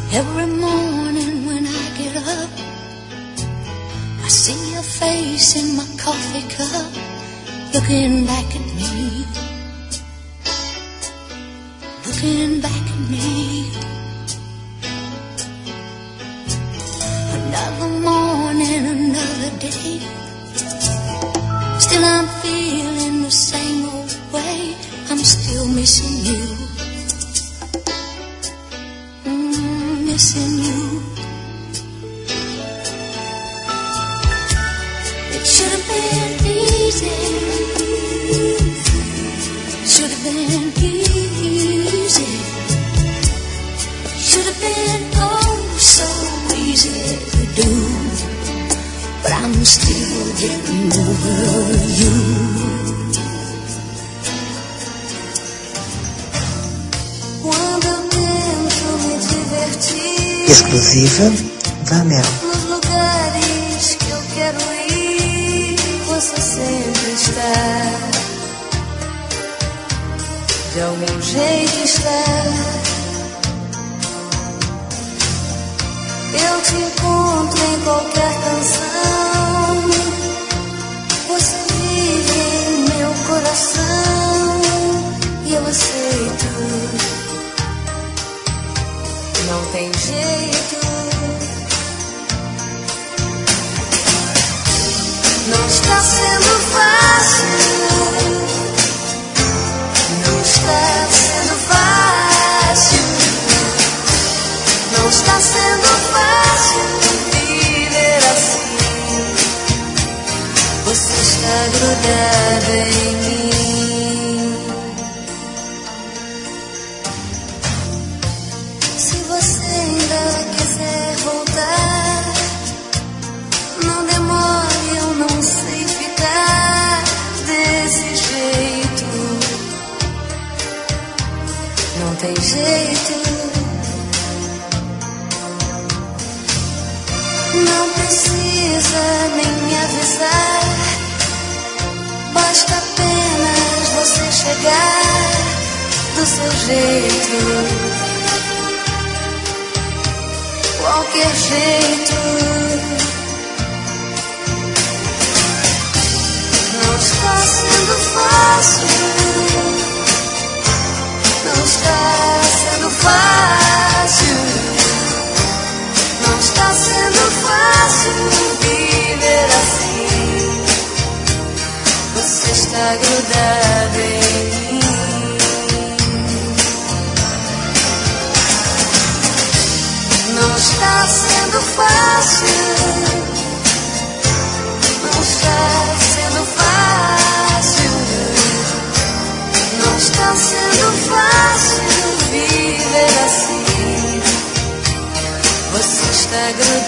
Every morning when I get up, I see your face in my coffee cup, looking back at me, looking back at me. Another morning, another day, still I'm feeling the same old way. I'm still missing you, missing you. It should have been easy, should have been easy, should have been oh so easy to do, but I'm still getting over you. Exclusiva da Mel. Nos lugares que eu quero ir, você sempre está. De algum jeito está. Eu te encontro em qualquer canção. Você vive em meu coração e eu aceito. Não tem jeito. Não está sendo fácil. Não está sendo fácil. Não está sendo fácil viver assim. Você está grudada em mim. Tem jeito, não precisa nem me avisar, basta apenas você chegar do seu jeito, qualquer jeito. Não está sendo fácil. Não está sendo fácil. Não está sendo fácil viver assim. Você está grudado em mim. Não está sendo fácil. Não está sendo fácil. Não está sendo fácil viver assim. Você está grudado.